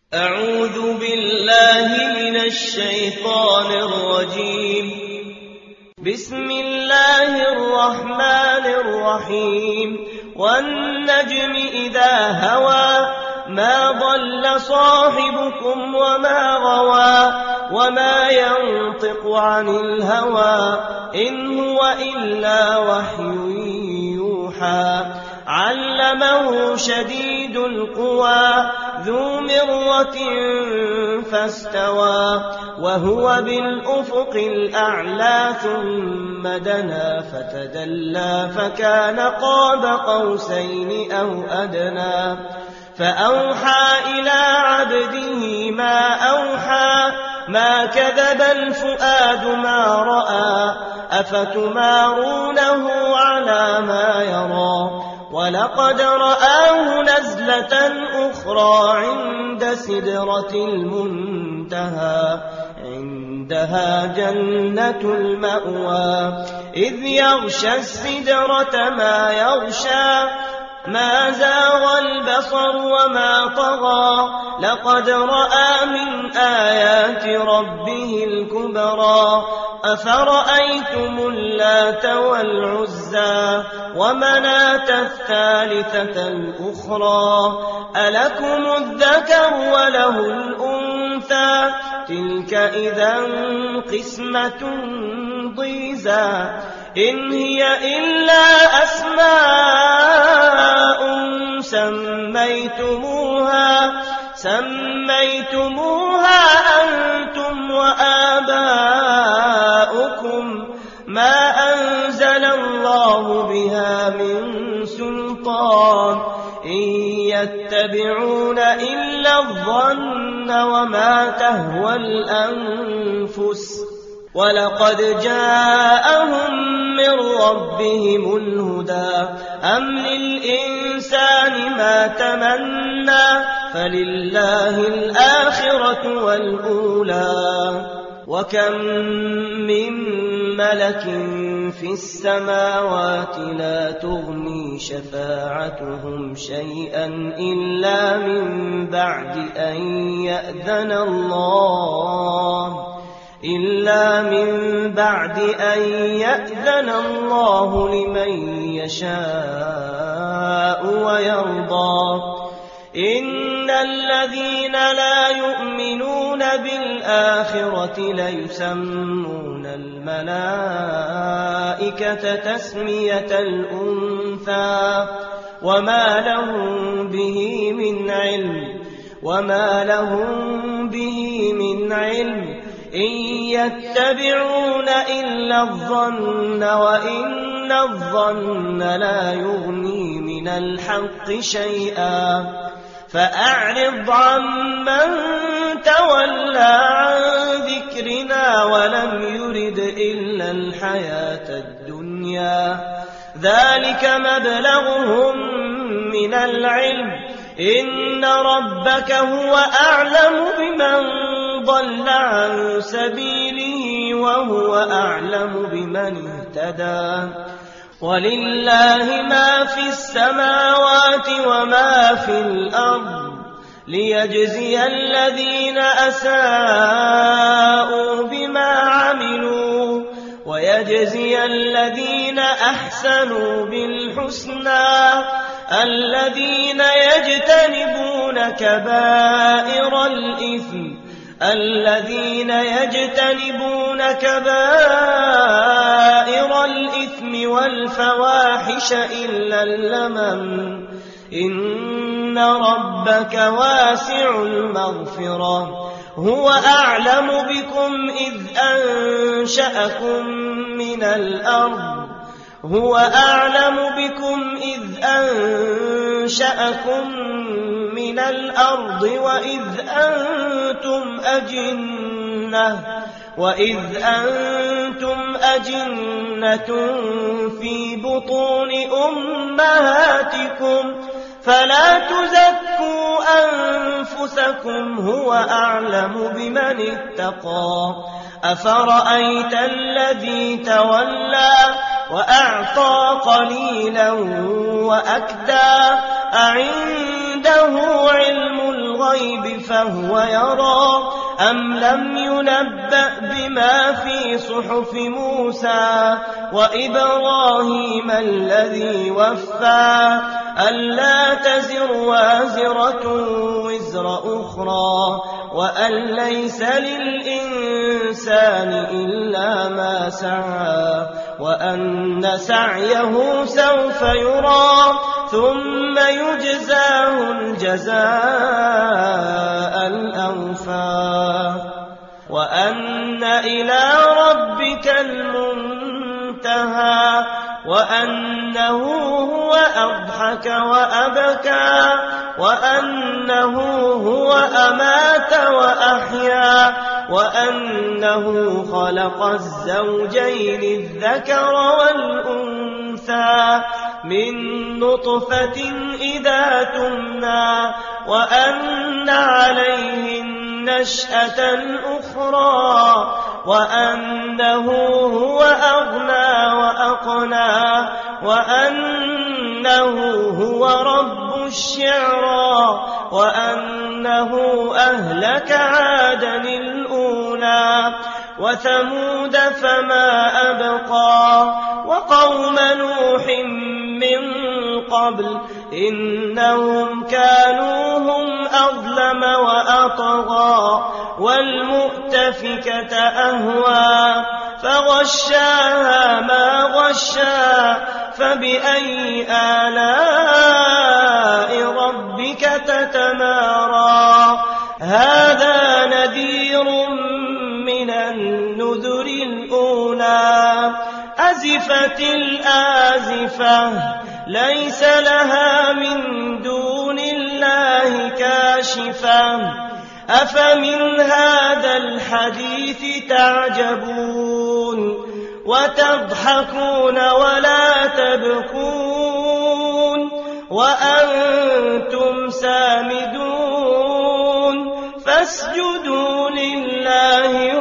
أعوذ بالله من الشيطان الرجيم. بسم الله الرحمن الرحيم. والنجم إذا هوى ما ضل صاحبكم وما غوى وما ينطق عن الهوى إن هو إلا وحي يوحى. علمه شديد القوى ذو مرة فاستوى وهو بالأفق الأعلى ثم دنا فتدلى فكان قاب قوسين أو أدنى. فأوحى إلى عبده ما أوحى ما كذب الفؤاد ما رأى أفتمارونه على ما يرى. ولقد رآه نزلة أخرى عند سدرة المنتهى عندها جنة المأوى إذ يغشى السدرة ما يغشى ما زاغ البصر وما طغى. لقد رأى من آيات ربه الكبرى. أفرأيتم اللات والعزى ومناة الثالثة الأخرى ألكم الذكر وله الأنثى تلك إذا قسمة ضيزى. إن هي إلا أسماء سميتموها أنتم وآباؤكم ما أنزل الله بها من سلطان إن يتبعون إلا الظن وما تهوى الأنفس ولقد جاءهم من ربهم الهدى. أم للإنسان ما تمنى فلله الآخرة والأولى. وكم من ملك في السماوات لا تغني شفاعتهم شيئا إلا من بعد أن يأذن الله لمن يشاء ويرضى. إن الذين لا يؤمنون بالآخرة ليسمون الملائكة تسمية الأنثى وما لهم به من علم إن يتبعون إلا الظن وإن الظن لا يغني من الحق شيئا. فأعرض عمن تولى عن ذكرنا ولم يرد إلا الحياة الدنيا ذلك مبلغهم من العلم إن ربك هو أعلم بمن ضل عن سبيله وهو أعلم بمن اهتدى. ولله ما في السماوات وما في الأرض ليجزي الذين أساءوا بما عملوا ويجزي الذين أحسنوا بالحسنى. الذين يجتنبون كبائر الإثم والفواحش إلا اللمم إن ربك واسع المغفرة. هو أعلم بكم إذ أنشأكم من الأرض وإذ أنتم أجنة في بطون أمهاتكم فلا تزكوا أنفسكم هو أعلم بمن اتقى. أفرأيت الذي تولى وأعطى قليلا وأكدى أعنده علم الغيب فهو يرى أم لم ينبأ بما في صحف موسى وإبراهيم الذي وفى ألا تزر وازرة وزر أخرى وأن ليس للإنسان إلا ما سعى وأن سعيه سوف يرى ثم يجزاه الجزاء الأوفى وأن إلى ربك المنتهى وأنه هو أضحك وأبكى وأنه هو أمات وأحيا وأنه خلق الزوجين الذكر والأنثى من نطفة إذا تمنى وأن عليه النشأة الأخرى وأنه هو أغنى وأقنى وأنه هو رب الشعرى وأنه أهلك عادا الأولى وثمود فما أبقى وقوم نوح من قبل إنهم كانوا هم أظلم وأطغى والمؤتفكة أهوى فغشاها ما غشا فبأي آلاء ربك تتمارى هذا نذير من النذر الأولى أزفت الآزفة ليس لها من دون الله كاشفة أفمن هذا الحديث تعجبون وتضحكون ولا تبكون وأنتم سامدون فاسجدوا لله